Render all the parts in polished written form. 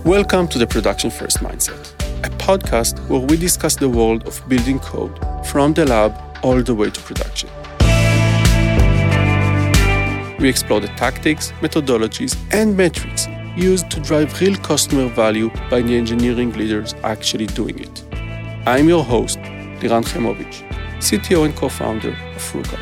Welcome to the Production First Mindset, a podcast where we discuss the world of building code from the lab all the way to production. We explore the tactics, methodologies, and metrics used to drive real customer value by the engineering leaders actually doing it. I'm your host, Liran Chemovich, CTO and co-founder of Rookout.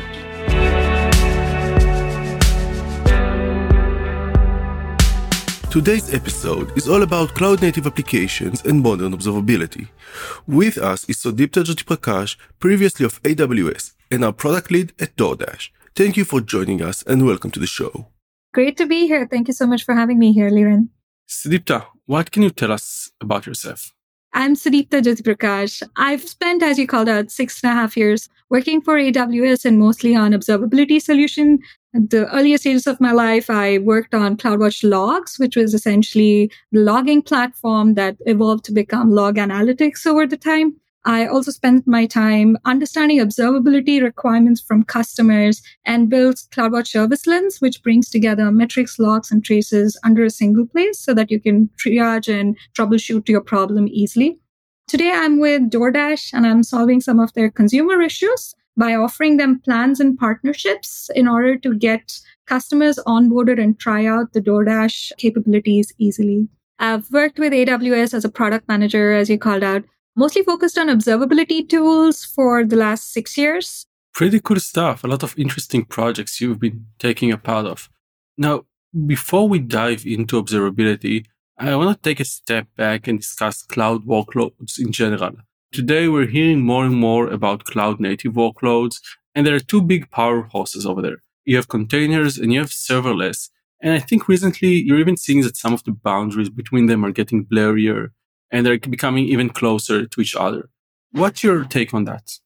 Today's episode is all about cloud-native applications and modern observability. With us is Sudipta Jyotiprakash, previously of AWS, and our product lead at DoorDash. Thank you for joining us and welcome to the show. Great to be here. Thank you so much for having me here, Liran. Sudipta, what can you tell us about yourself? I'm Sudipta Jyotiprakash. I've spent, as you called out, 6.5 years working for AWS and mostly on observability solution. At the earlier stages of my life, I worked on CloudWatch Logs, which was essentially the logging platform that evolved to become log analytics over the time. I also spent my time understanding observability requirements from customers and built CloudWatch Service Lens, which brings together metrics, logs, and traces under a single place so that you can triage and troubleshoot your problem easily. Today, I'm with DoorDash, and I'm solving some of their consumer issues by offering them plans and partnerships in order to get customers onboarded and try out the DoorDash capabilities easily. I've worked with AWS as a product manager, as you called out, mostly focused on observability tools for the last 6 years. Pretty cool stuff. A lot of interesting projects you've been taking a part of. Now, before we dive into observability, I want to take a step back and discuss cloud workloads in general. Today, we're hearing more and more about cloud-native workloads, and there are two big powerhouses over there. You have containers and you have serverless. And I think recently, you're even seeing that some of the boundaries between them are getting blurrier, and they're becoming even closer to each other. What's your take on that?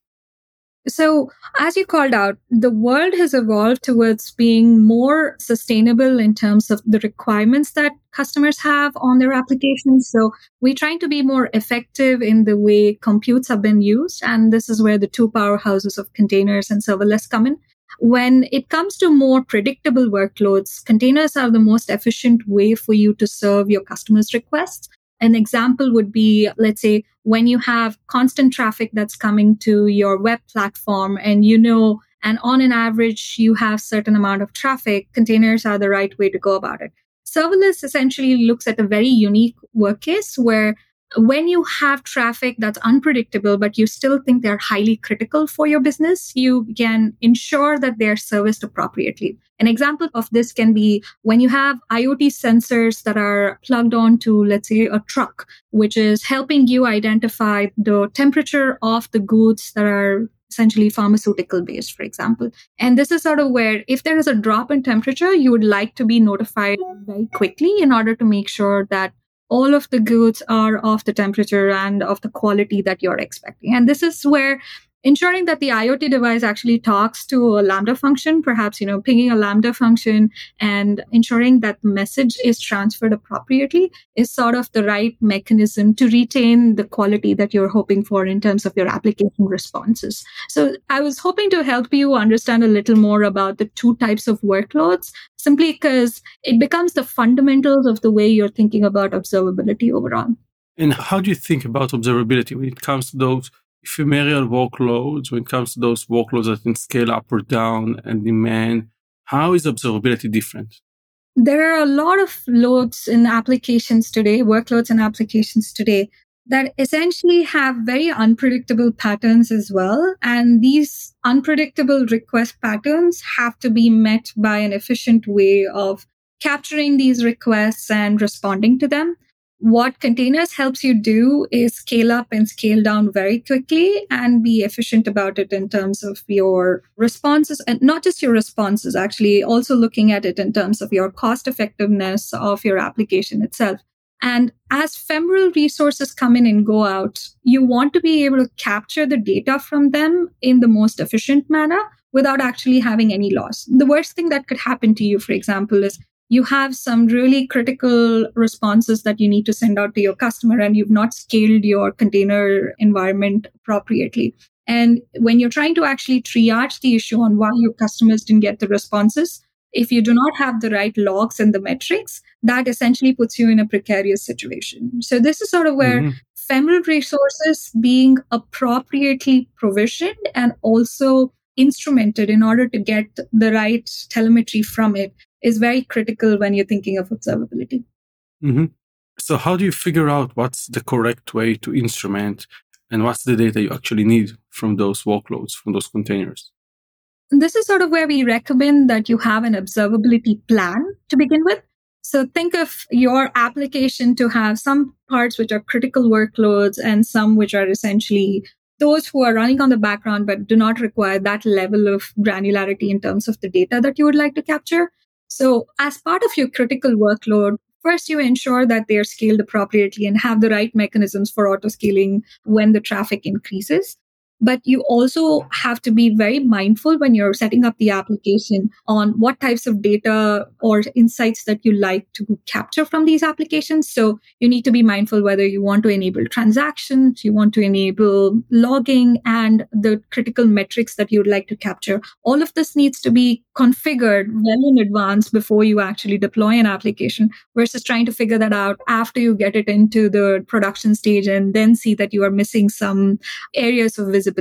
So, as you called out, the world has evolved towards being more sustainable in terms of the requirements that customers have on their applications. So, we're trying to be more effective in the way computes have been used. And this is where the two powerhouses of containers and serverless come in. When it comes to more predictable workloads, containers are the most efficient way for you to serve your customers' requests. An example would be, let's say, when you have constant traffic that's coming to your web platform and and on an average, you have certain amount of traffic, containers are the right way to go about it. Serverless essentially looks at a very unique work case where when you have traffic that's unpredictable, but you still think they're highly critical for your business, you can ensure that they're serviced appropriately. An example of this can be when you have IoT sensors that are plugged onto, let's say, a truck, which is helping you identify the temperature of the goods that are essentially pharmaceutical based, for example. And this is sort of where if there is a drop in temperature, you would like to be notified very quickly in order to make sure that all of the goods are of the temperature and of the quality that you're expecting. And this is where ensuring that the IoT device actually talks to a Lambda function, perhaps, pinging a Lambda function and ensuring that the message is transferred appropriately is sort of the right mechanism to retain the quality that you're hoping for in terms of your application responses. So I was hoping to help you understand a little more about the two types of workloads, simply because it becomes the fundamentals of the way you're thinking about observability overall. And how do you think about observability when it comes to those ephemeral workloads, when it comes to those workloads that can scale up or down and demand? How is observability different? There are a lot of loads in applications today, workloads and applications today, that essentially have very unpredictable patterns as well. And these unpredictable request patterns have to be met by an efficient way of capturing these requests and responding to them. What containers helps you do is scale up and scale down very quickly and be efficient about it in terms of your responses, and not just your responses, actually also looking at it in terms of your cost effectiveness of your application itself. And as ephemeral resources come in and go out, you want to be able to capture the data from them in the most efficient manner without actually having any loss. The worst thing that could happen to you, for example, is you have some really critical responses that you need to send out to your customer and you've not scaled your container environment appropriately. And when you're trying to actually triage the issue on why your customers didn't get the responses, if you do not have the right logs and the metrics, that essentially puts you in a precarious situation. So this is sort of where ephemeral resources being appropriately provisioned and also instrumented in order to get the right telemetry from it is very critical when you're thinking of observability. Mm-hmm. So how do you figure out what's the correct way to instrument and what's the data you actually need from those workloads, from those containers? This is sort of where we recommend that you have an observability plan to begin with. So think of your application to have some parts which are critical workloads and some which are essentially those who are running on the background but do not require that level of granularity in terms of the data that you would like to capture. So as part of your critical workload, first you ensure that they are scaled appropriately and have the right mechanisms for auto scaling when the traffic increases. But you also have to be very mindful when you're setting up the application on what types of data or insights that you like to capture from these applications. So you need to be mindful whether you want to enable transactions, you want to enable logging, and the critical metrics that you'd like to capture. All of this needs to be configured well in advance before you actually deploy an application versus trying to figure that out after you get it into the production stage and then see that you are missing some areas of visibility.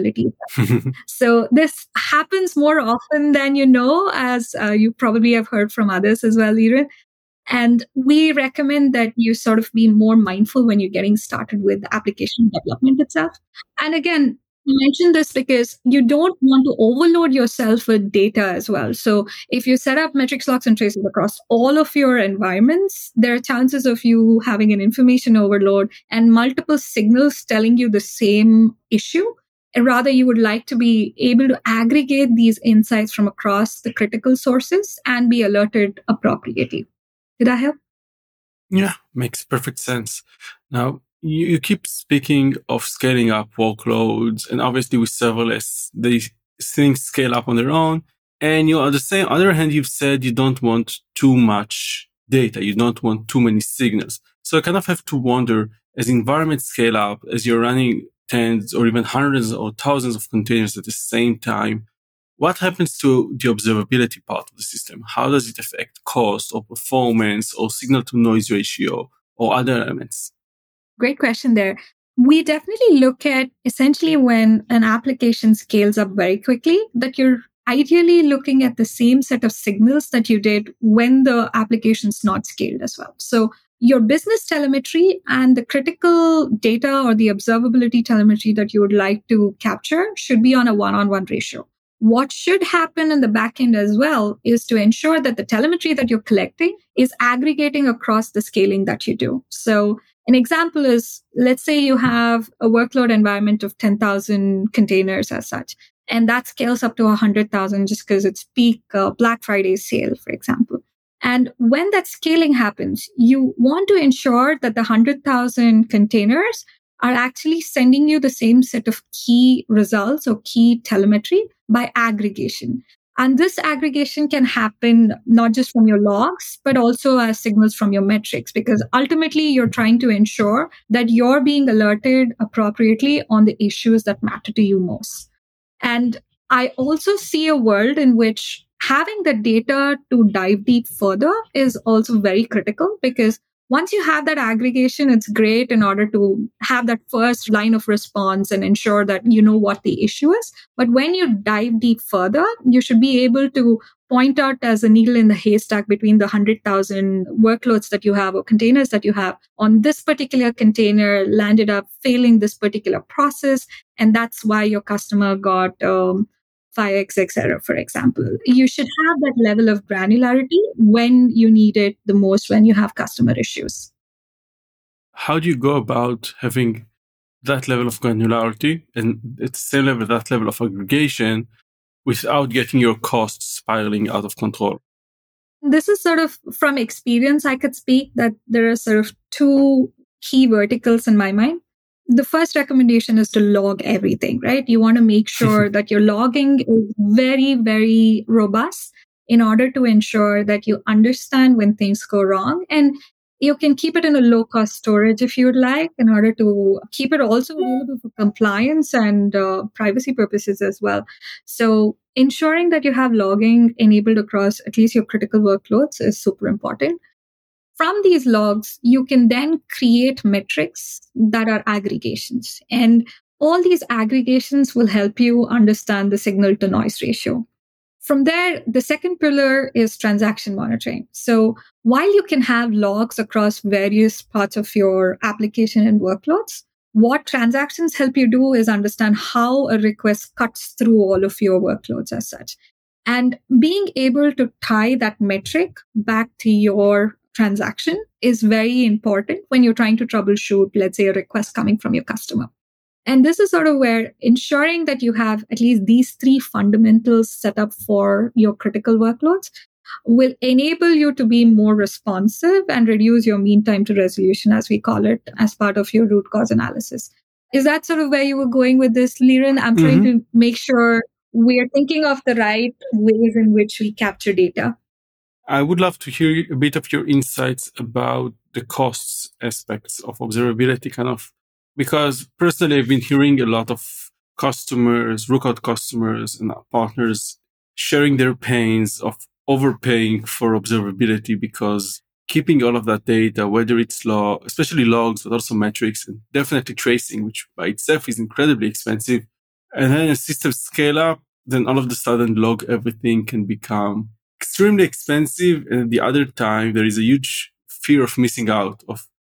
So this happens more often than you know, as you probably have heard from others as well, Liren. And we recommend that you sort of be more mindful when you're getting started with application development itself. And again, I mentioned this because you don't want to overload yourself with data as well. So if you set up metrics, logs, and traces across all of your environments, there are chances of you having an information overload and multiple signals telling you the same issue. And rather, you would like to be able to aggregate these insights from across the critical sources and be alerted appropriately. Did I help? Yeah, makes perfect sense. Now, you keep speaking of scaling up workloads, and obviously with serverless, things scale up on their own. And you, on the same other hand, you've said you don't want too much data. You don't want too many signals. So I kind of have to wonder, as environments scale up, as you're running tens or even hundreds or thousands of containers at the same time, what happens to the observability part of the system? How does it affect cost or performance or signal to noise ratio or other elements? Great question there. We definitely look at essentially when an application scales up very quickly, that you're ideally looking at the same set of signals that you did when the application's not scaled as well. So your business telemetry and the critical data or the observability telemetry that you would like to capture should be on a one-on-one ratio. What should happen in the backend as well is to ensure that the telemetry that you're collecting is aggregating across the scaling that you do. So an example is, let's say you have a workload environment of 10,000 containers as such, and that scales up to 100,000 just because it's peak Black Friday sale, for example. And when that scaling happens, you want to ensure that the 100,000 containers are actually sending you the same set of key results or key telemetry by aggregation. And this aggregation can happen not just from your logs, but also as signals from your metrics, because ultimately you're trying to ensure that you're being alerted appropriately on the issues that matter to you most. And I also see a world in which having the data to dive deep further is also very critical, because once you have that aggregation, it's great in order to have that first line of response and ensure that you know what the issue is. But when you dive deep further, you should be able to point out as a needle in the haystack between the 100,000 workloads that you have or containers that you have. On this particular container landed up failing this particular process. And that's why your customer got FireX error, for example. You should have that level of granularity when you need it the most, when you have customer issues. How do you go about having that level of granularity and at the same level, that level of aggregation without getting your costs spiraling out of control? This is sort of from experience, I could speak that there are sort of two key verticals in my mind. The first recommendation is to log everything, right? You want to make sure that your logging is very, very robust in order to ensure that you understand when things go wrong. And You can keep it in a low cost storage if you'd like, in order to keep it also available for compliance and privacy purposes as well. So ensuring that you have logging enabled across at least your critical workloads is super important. From these logs, you can then create metrics that are aggregations. And all these aggregations will help you understand the signal to noise ratio. From there, the second pillar is transaction monitoring. So while you can have logs across various parts of your application and workloads, what transactions help you do is understand how a request cuts through all of your workloads as such. And being able to tie that metric back to your transaction is very important when you're trying to troubleshoot, let's say, a request coming from your customer. And this is sort of where ensuring that you have at least these three fundamentals set up for your critical workloads will enable you to be more responsive and reduce your mean time to resolution, as we call it, as part of your root cause analysis. Is that sort of where you were going with this, Liren? I'm trying to make sure we're thinking of the right ways in which we capture data. I would love to hear a bit of your insights about the costs aspects of observability, because personally, I've been hearing a lot of customers, Rookout customers and partners sharing their pains of overpaying for observability, because keeping all of that data, whether it's especially logs, but also metrics and definitely tracing, which by itself is incredibly expensive. And then a system scale up, then all of a sudden log everything can become extremely expensive. And at the other time, there is a huge fear of missing out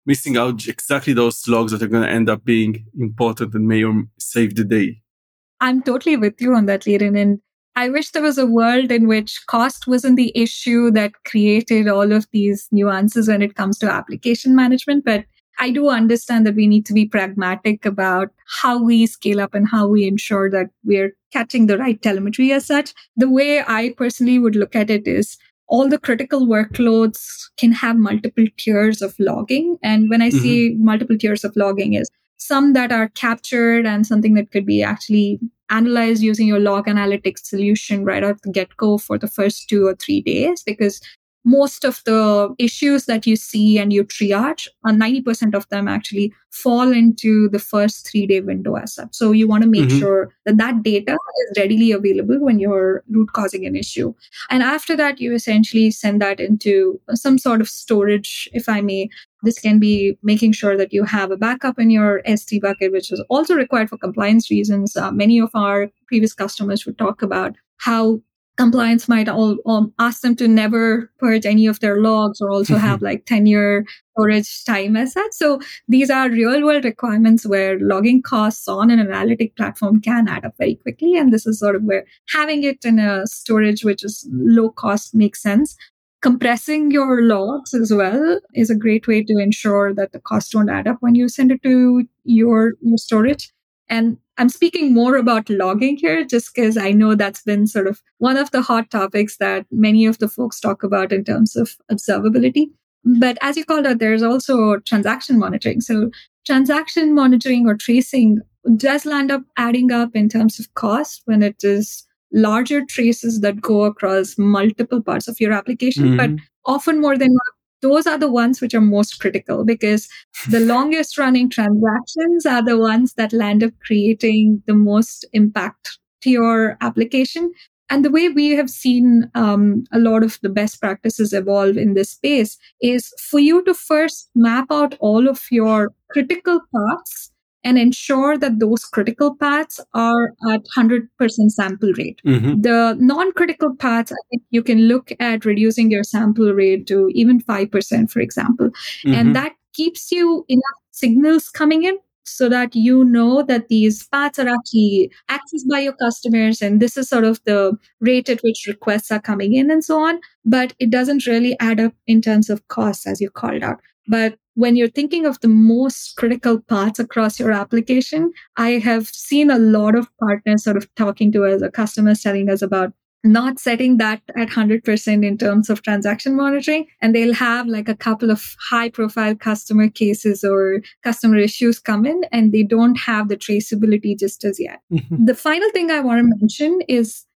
exactly those logs that are going to end up being important and may or save the day. I'm totally with you on that, Liren. And I wish there was a world in which cost wasn't the issue that created all of these nuances when it comes to application management. But I do understand that we need to be pragmatic about how we scale up and how we ensure that we're catching the right telemetry as such. The way I personally would look at it is all the critical workloads can have multiple tiers of logging. And when I say multiple tiers of logging is some that are captured and something that could be actually analyzed using your log analytics solution right out the get-go for the first 2 or 3 days, because most of the issues that you see and you triage, 90% of them actually fall into the first 3-day window as such. So you want to make sure that that data is readily available when you're root causing an issue. And after that, you essentially send that into some sort of storage, if I may. This can be making sure that you have a backup in your S3 bucket, which is also required for compliance reasons. Many of our previous customers would talk about how compliance might ask them to never purge any of their logs, or also have like 10-year storage time as such. So these are real world requirements where logging costs on an analytic platform can add up very quickly. And this is sort of where having it in a storage, which is low cost, makes sense. Compressing your logs as well is a great way to ensure that the costs don't add up when you send it to your storage. And I'm speaking more about logging here just because I know that's been sort of one of the hot topics that many of the folks talk about in terms of observability. But as you called out, there's also transaction monitoring. So transaction monitoring or tracing does land up adding up in terms of cost when it is larger traces that go across multiple parts of your application, but often more than not, those are the ones which are most critical, because the longest running transactions are the ones that land up creating the most impact to your application. And the way we have seen a lot of the best practices evolve in this space is for you to first map out all of your critical paths and ensure that those critical paths are at 100% sample rate. The non-critical paths, I think you can look at reducing your sample rate to even 5%, for example. And that keeps you enough signals coming in so that you know that these paths are actually accessed by your customers, and this is sort of the rate at which requests are coming in and so on. But it doesn't really add up in terms of costs, as you called out. But when you're thinking of the most critical parts across your application, I have seen a lot of partners sort of talking to us, or customers telling us about not setting that at 100% in terms of transaction monitoring. And they'll have like a couple of high profile customer cases or customer issues come in, and they don't have the traceability just as yet. The final thing I want to mention is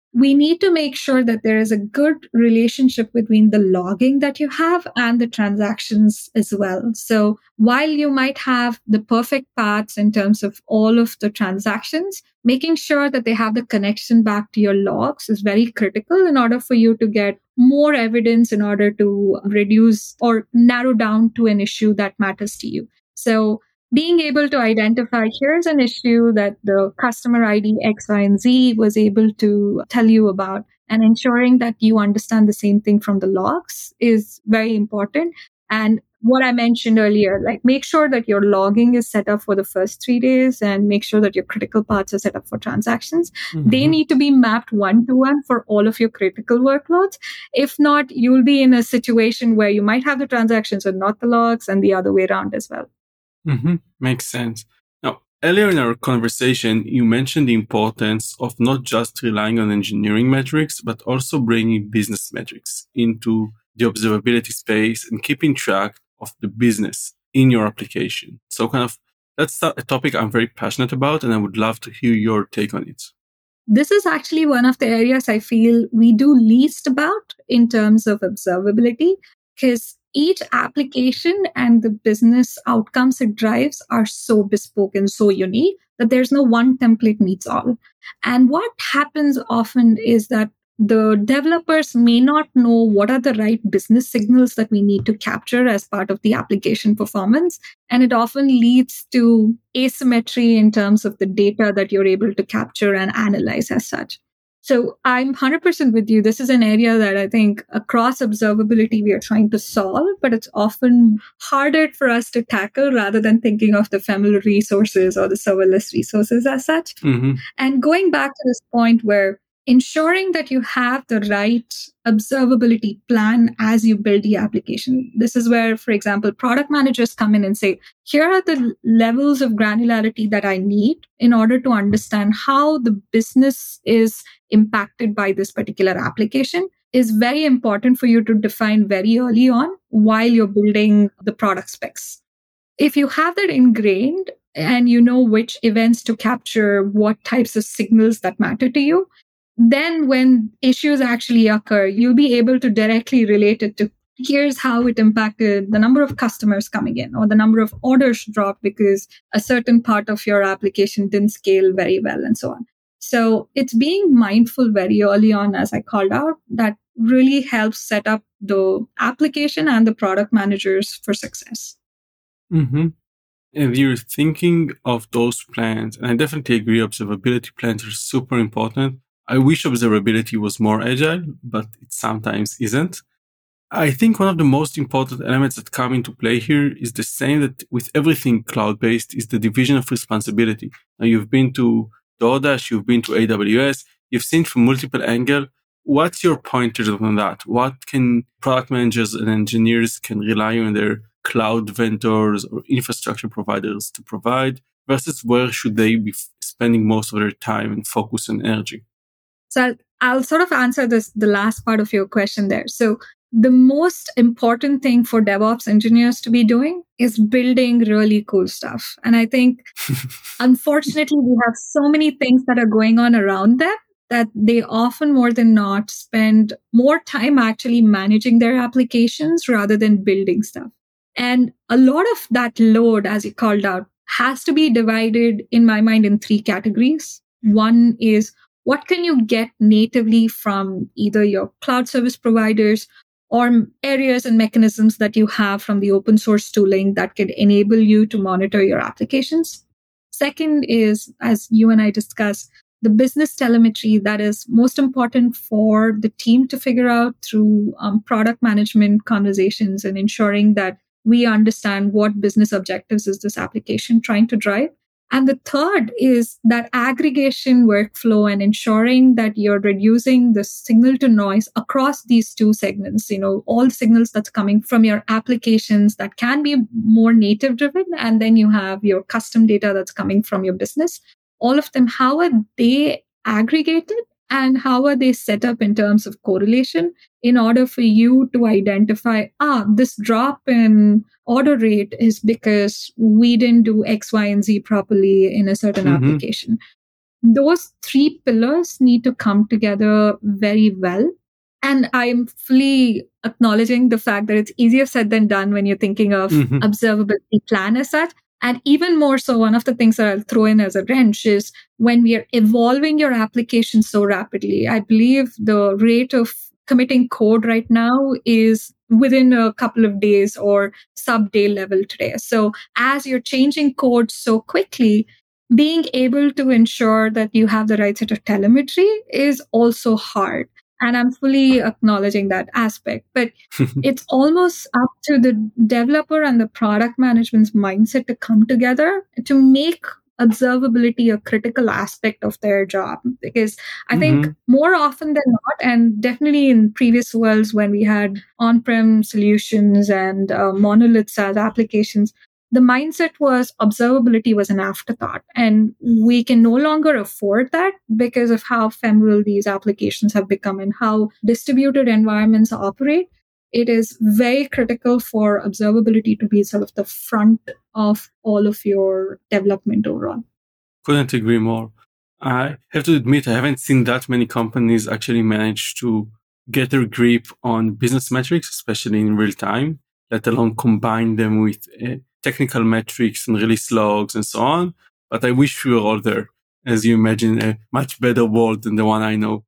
we need to make sure that there is a good relationship between the logging that you have and the transactions as well. So while you might have the perfect paths in terms of all of the transactions, making sure that they have the connection back to your logs is very critical in order for you to get more evidence in order to reduce or narrow down to an issue that matters to you. So being able to identify here's an issue that the customer ID X, Y, and Z was able to tell you about, and ensuring that you understand the same thing from the logs is very important. And what I mentioned earlier, like make sure that your logging is set up for the first 3 days and make sure that your critical paths are set up for transactions. They need to be mapped one to one for all of your critical workloads. If not, you'll be in a situation where you might have the transactions and not the logs, and the other way around as well. Makes sense. Now, earlier in our conversation, you mentioned the importance of not just relying on engineering metrics, but also bringing business metrics into the observability space and keeping track of the business in your application. So that's a topic I'm very passionate about, and I would love to hear your take on it. This is actually one of the areas I feel we do least about in terms of observability, because each application and the business outcomes it drives are so bespoke and so unique that there's no one template meets all. And what happens often is that the developers may not know what are the right business signals that we need to capture as part of the application performance. And it often leads to asymmetry in terms of the data that you're able to capture and analyze as such. So I'm 100% with you. This is an area that I think across observability we are trying to solve, but it's often harder for us to tackle rather than thinking of the familiar resources or the serverless resources as such. And going back to this point where ensuring that you have the right observability plan as you build the application. This is where, for example, product managers come in and say, here are the levels of granularity that I need in order to understand how the business is impacted by this particular application. Is very important for you to define very early on while you're building the product specs. If you have that ingrained and you know which events to capture, what types of signals that matter to you, then when issues actually occur, you'll be able to directly relate it to here's how it impacted the number of customers coming in or the number of orders dropped because a certain part of your application didn't scale very well and so on. So it's being mindful very early on, as I called out, that really helps set up the application and the product managers for success. If you're thinking of those plans, and I definitely agree, observability plans are super important. I wish observability was more agile, but it sometimes isn't. I think one of the most important elements that come into play here is the same that with everything cloud-based is the division of responsibility. Now you've been to DoorDash, you've been to AWS, you've seen from multiple angles. What's your pointers on that? What can product managers and engineers can rely on their cloud vendors or infrastructure providers to provide versus where should they be spending most of their time and focus and energy? So I'll sort of answer the last part of your question there. So the most important thing for DevOps engineers to be doing is building really cool stuff. And I think, unfortunately, we have so many things that are going on around them that they often more than not spend more time actually managing their applications rather than building stuff. And a lot of that load, as you called out, has to be divided, in my mind, in 3 categories. One is what can you get natively from either your cloud service providers or areas and mechanisms that you have from the open source tooling that can enable you to monitor your applications? Second is, as you and I discussed, the business telemetry that is most important for the team to figure out through product management conversations and ensuring that we understand what business objectives is this application trying to drive. And the third is that aggregation workflow and ensuring that you're reducing the signal to noise across these 2 segments, all signals that's coming from your applications that can be more native driven. And then you have your custom data that's coming from your business. All of them, how are they aggregated and how are they set up in terms of correlation in order for you to identify, this drop in order rate is because we didn't do X, Y, and Z properly in a certain application. those three pillars need to come together very well. And I'm fully acknowledging the fact that it's easier said than done when you're thinking of observability plan as such. And even more so, one of the things that I'll throw in as a wrench is when we are evolving your application so rapidly. I believe the rate of committing code right now is within a couple of days or sub-day level today. So as you're changing code so quickly, being able to ensure that you have the right set of telemetry is also hard. And I'm fully acknowledging that aspect. But it's almost up to the developer and the product management's mindset to come together to make observability a critical aspect of their job. Because I think more often than not, and definitely in previous worlds when we had on-prem solutions and monoliths as applications, the mindset was observability was an afterthought. And we can no longer afford that because of how ephemeral these applications have become and how distributed environments operate. It is very critical for observability to be sort of the front of all of your development overall. Couldn't agree more. I have to admit, I haven't seen that many companies actually manage to get their grip on business metrics, especially in real time, let alone combine them with technical metrics and release logs and so on. But I wish we were all there, as you imagine a much better world than the one I know.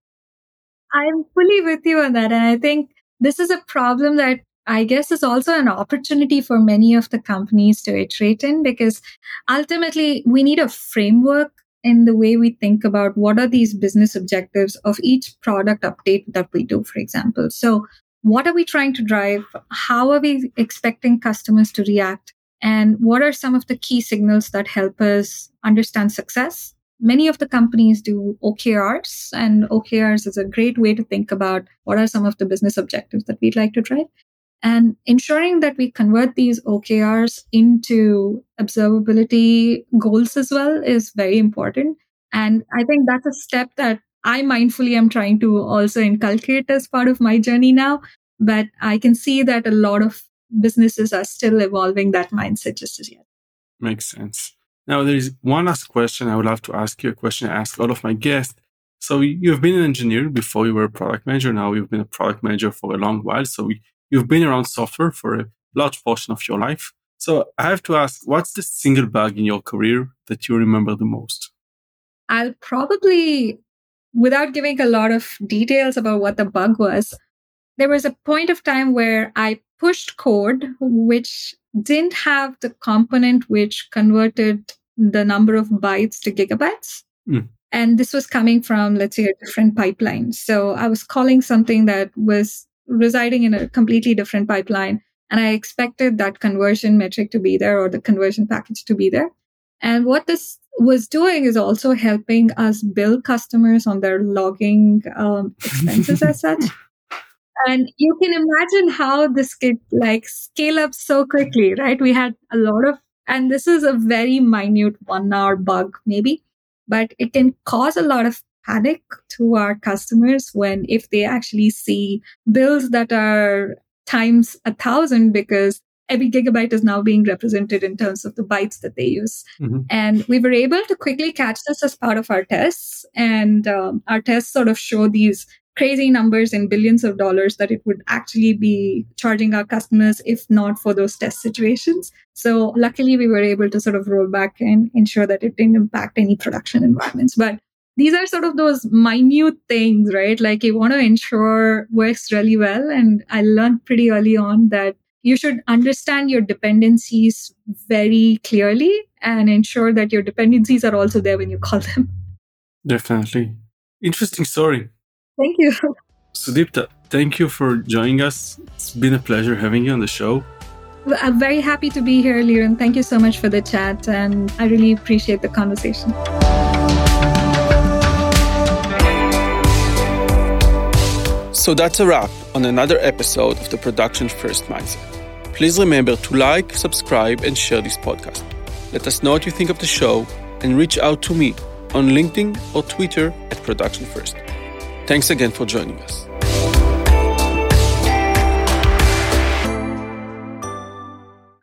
I'm fully with you on that. And I think this is a problem that I guess is also an opportunity for many of the companies to iterate in, because ultimately we need a framework in the way we think about what are these business objectives of each product update that we do, for example. So what are we trying to drive? How are we expecting customers to react? And what are some of the key signals that help us understand success? Many of the companies do OKRs, and OKRs is a great way to think about what are some of the business objectives that we'd like to drive. And ensuring that we convert these OKRs into observability goals as well is very important. And I think that's a step that I mindfully am trying to also inculcate as part of my journey now. But I can see that a lot of businesses are still evolving that mindset just as yet. Makes sense. Now, there is one last question I would love to ask you, a question I ask all of my guests. So you've been an engineer before you were a product manager. Now you've been a product manager for a long while. So you've been around software for a large portion of your life. So I have to ask, what's the single bug in your career that you remember the most? I'll probably, without giving a lot of details about what the bug was, there was a point of time where I pushed code which didn't have the component which converted the number of bytes to gigabytes. And this was coming from, let's say, a different pipeline. So I was calling something that was residing in a completely different pipeline. And I expected that conversion metric to be there or the conversion package to be there. And what this was doing is also helping us bill customers on their logging expenses as such. And you can imagine how this could scale up so quickly, right? We had a lot of, and this is a very minute 1 hour bug maybe, but it can cause a lot of panic to our customers if they actually see bills that are times 1,000 because every gigabyte is now being represented in terms of the bytes that they use. And we were able to quickly catch this as part of our tests. And our tests sort of show these crazy numbers in billions of dollars that it would actually be charging our customers if not for those test situations. So luckily we were able to sort of roll back and ensure that it didn't impact any production environments. But these are sort of those minute things, right? Like you want to ensure works really well. And I learned pretty early on that you should understand your dependencies very clearly and ensure that your dependencies are also there when you call them. Definitely. Interesting story. Thank you. Sudipta, thank you for joining us. It's been a pleasure having you on the show. I'm very happy to be here, Liran. Thank you so much for the chat, and I really appreciate the conversation. So that's a wrap on another episode of the Production First Mindset. Please remember to like, subscribe, and share this podcast. Let us know what you think of the show and reach out to me on LinkedIn or Twitter at Production First. Thanks again for joining us.